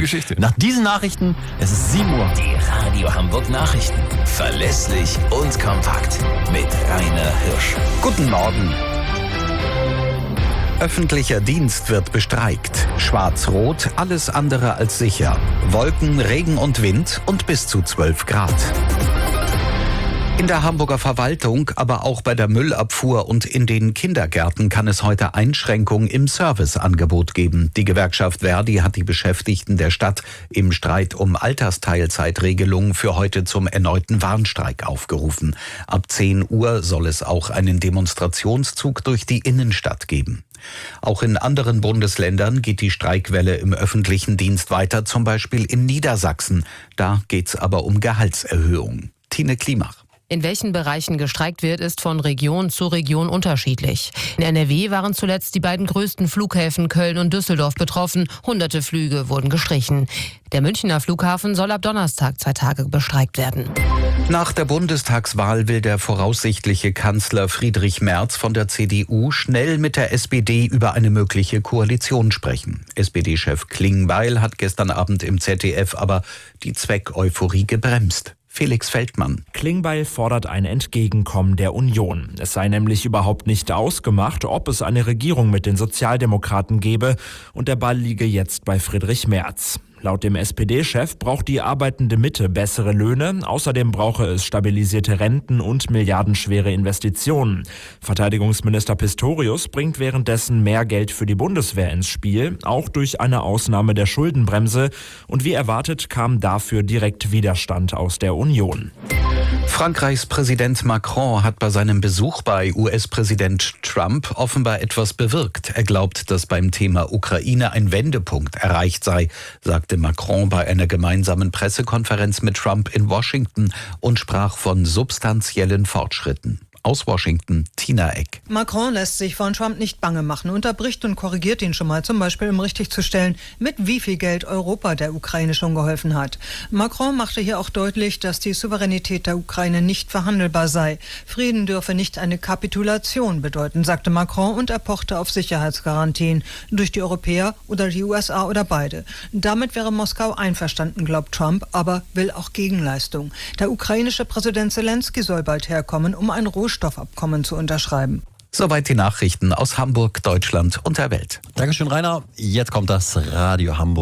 Geschichte. Nach diesen Nachrichten, es ist 7 Uhr. Die Radio Hamburg Nachrichten. Verlässlich und kompakt. Mit Rainer Hirsch. Guten Morgen. Öffentlicher Dienst wird bestreikt. Schwarz-Rot, alles andere als sicher. Wolken, Regen und Wind und bis zu 12 Grad. In der Hamburger Verwaltung, aber auch bei der Müllabfuhr und in den Kindergärten kann es heute Einschränkungen im Serviceangebot geben. Die Gewerkschaft ver.di hat die Beschäftigten der Stadt im Streit um Altersteilzeitregelungen für heute zum erneuten Warnstreik aufgerufen. Ab 10 Uhr soll es auch einen Demonstrationszug durch die Innenstadt geben. Auch in anderen Bundesländern geht die Streikwelle im öffentlichen Dienst weiter, zum Beispiel in Niedersachsen. Da geht's aber um Gehaltserhöhungen. Tine Klimach. In welchen Bereichen gestreikt wird, ist von Region zu Region unterschiedlich. In NRW waren zuletzt die beiden größten Flughäfen Köln und Düsseldorf betroffen. Hunderte Flüge wurden gestrichen. Der Münchner Flughafen soll ab Donnerstag 2 Tage bestreikt werden. Nach der Bundestagswahl will der voraussichtliche Kanzler Friedrich Merz von der CDU schnell mit der SPD über eine mögliche Koalition sprechen. SPD-Chef Klingbeil hat gestern Abend im ZDF aber die Zweck-Euphorie gebremst. Felix Feldmann. Klingbeil fordert ein Entgegenkommen der Union. Es sei nämlich überhaupt nicht ausgemacht, ob es eine Regierung mit den Sozialdemokraten gebe, und der Ball liege jetzt bei Friedrich Merz. Laut dem SPD-Chef braucht die arbeitende Mitte bessere Löhne. Außerdem brauche es stabilisierte Renten und milliardenschwere Investitionen. Verteidigungsminister Pistorius bringt währenddessen mehr Geld für die Bundeswehr ins Spiel, auch durch eine Ausnahme der Schuldenbremse. Und wie erwartet kam dafür direkt Widerstand aus der Union. Frankreichs Präsident Macron hat bei seinem Besuch bei US-Präsident Trump offenbar etwas bewirkt. Er glaubt, dass beim Thema Ukraine ein Wendepunkt erreicht sei, sagte Macron bei einer gemeinsamen Pressekonferenz mit Trump in Washington und sprach von substanziellen Fortschritten. Aus Washington, Tina Eck. Macron lässt sich von Trump nicht bange machen, unterbricht und korrigiert ihn schon mal, zum Beispiel um richtig zu stellen, mit wie viel Geld Europa der Ukraine schon geholfen hat. Macron machte hier auch deutlich, dass die Souveränität der Ukraine nicht verhandelbar sei. Frieden dürfe nicht eine Kapitulation bedeuten, sagte Macron, und er pochte auf Sicherheitsgarantien durch die Europäer oder die USA oder beide. Damit wäre Moskau einverstanden, glaubt Trump, aber will auch Gegenleistung. Der ukrainische Präsident Zelensky soll bald herkommen, um ein Rohstoffabkommen zu unterschreiben. Soweit die Nachrichten aus Hamburg, Deutschland und der Welt. Dankeschön, Rainer. Jetzt kommt das Radio Hamburg.